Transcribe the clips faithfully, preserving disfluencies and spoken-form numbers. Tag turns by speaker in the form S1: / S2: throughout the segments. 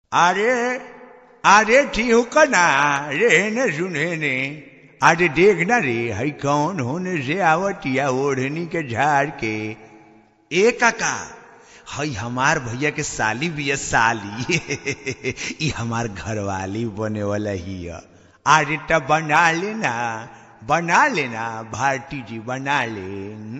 S1: अरे अरे ठीक ना रे न सुने ने अरे देखना रे हई कौन होने से आवतिया ओढ़नी के झाड़ के।
S2: ए काका हई हमार भैया के साली बिया साली ई हमार घरवाली बने वाला ही है।
S1: अरे तब बना लेना बना लेना भारती जी बना ले।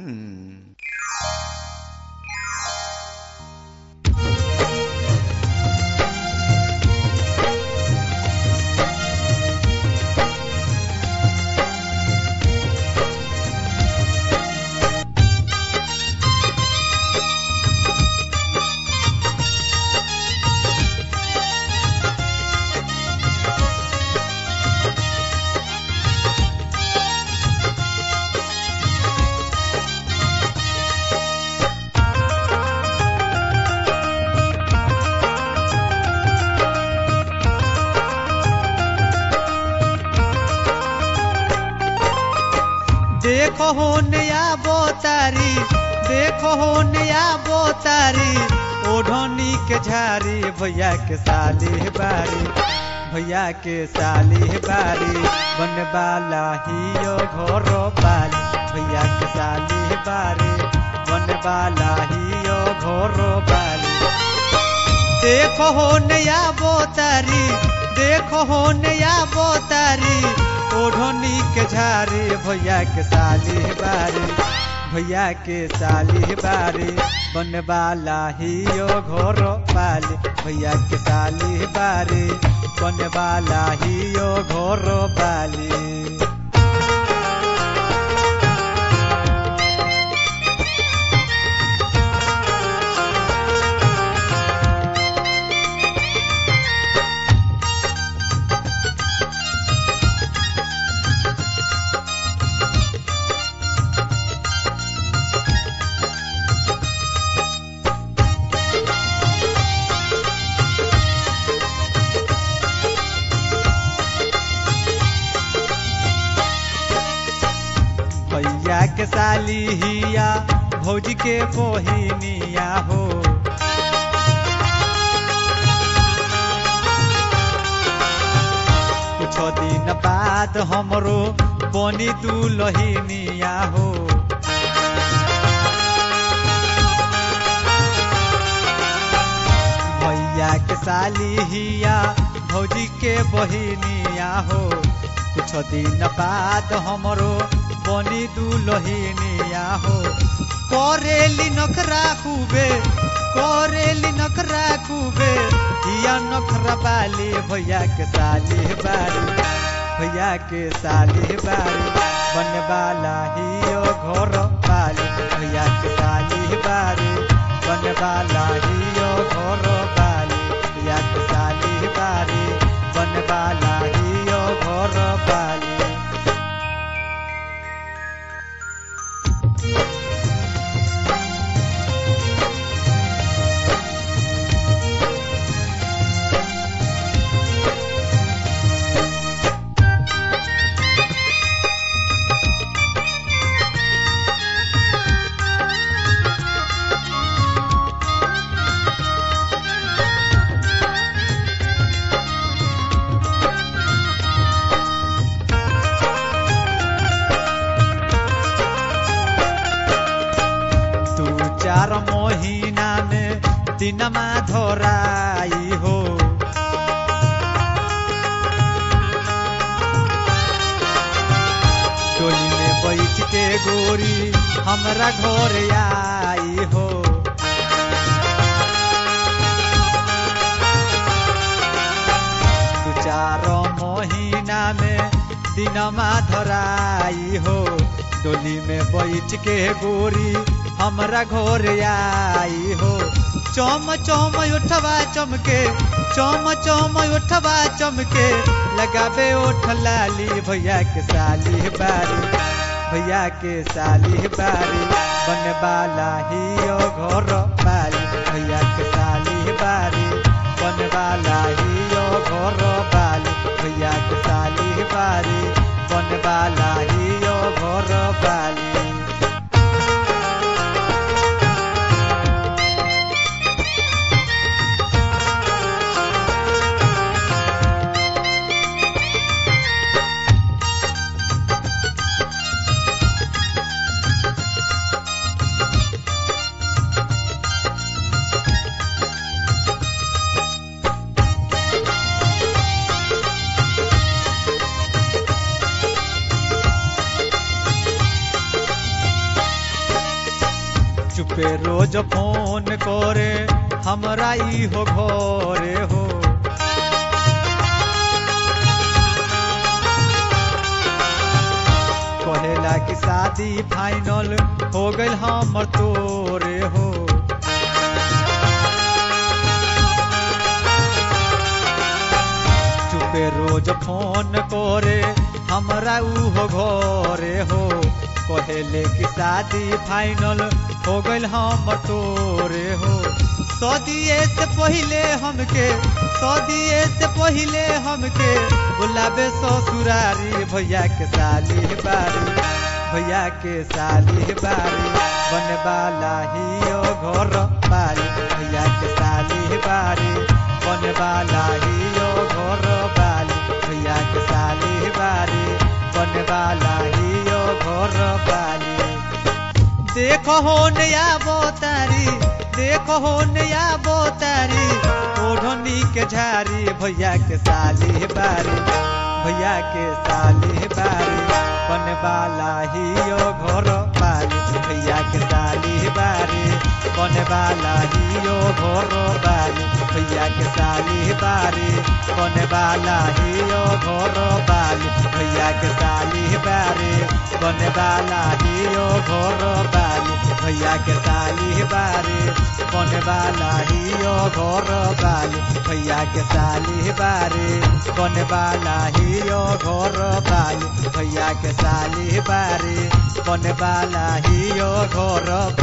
S3: देखो हो नया बोतारी देखो हो नया बोतारी ओढ़नी के झारी भैया के साली बारी भैया के साली बारी बन बाला हियो घोरो बाली भैया के साली बारी बन बाला हियो घोरो बाली। देखो हो नया बोतारी देखो हो नया बोतारी ओढ़नी के झारी भैया के साली बारी भैया के साली बारी बन बाला हियो घोरो बाली भैया के साली बारी बन बाला हियो घोरो बाली। भैया के साली हिया भौजी के बहिनिया हो कुछ दिन बाद हमरो बनी दुलहिनिया हो। भैया के साली हिया भौजी के बहिनिया हो कुछ दिन बाद हमरो बनी दुलहिनिया हो। करेली नखरा खूबे करेली नखरा खूबे हिया नखरा बाली भैया के साली बारी भैया के साली बारी बन बाला हियो घर बाली भैया के साली बारी बन बाला हियो घर बाली भैया के साली बारी बन बाला हियो घर बाली। चार महीना में दिनमा धराई हो टोली में बैठ के गोरी हमरा घर आई हो। दू चार महीना में दिनमा धराई हो टोली में बैठ के गोरी हमरा घर आई हो। चम चम उठवा चमके चम चम उठवा चमके लगाबे ओठ लाली भैया के साली बारी भैया के साली बारी बन बाला हियो घर बाली भैया के साली बारी बन बाला हियो घर बाली भैया के साली बारी बन बाला हियो घर बाली। चुपे रोज फोन करे हमरा ई हो घरे हो कहेला कि शादी फाइनल हो गइल हमर तोरे हो चुपे रोज फोन करे हमरा ऊ हो घरे हो कहेले कि शादी फाइनल हो गइल हमर तोरे हो सदिए से पहिले हमके सदिए से पहिले हमके बुलावे ससुरारी भैया के साली बारी भैया के साली बारी बने वाला ही ओ घर बारी भैया के साली बारी बने वाला ही ओ घर बारी भैया के साली बारी बने वाला ही ओ घर बारी देखो हो नया बोतारी देखो हो नया बोतारी ओढ़नी के झारी भैया के साली बारी भैया के साली बारी बने वाला ही ओ घर बारी भैया के साली बारी बने वाला ही ओ घर बारी भैया के साली बारी बने वाला ही ओ घर बारी भैया के साली बारी बने वाला ही ओ घर बारी भैया के साली बारी बने वाला ही ओ घर बारी भैया के साली बारी बने वाला ही ओ घर बारी भैया के साली बारी बने वाला ही ओ घर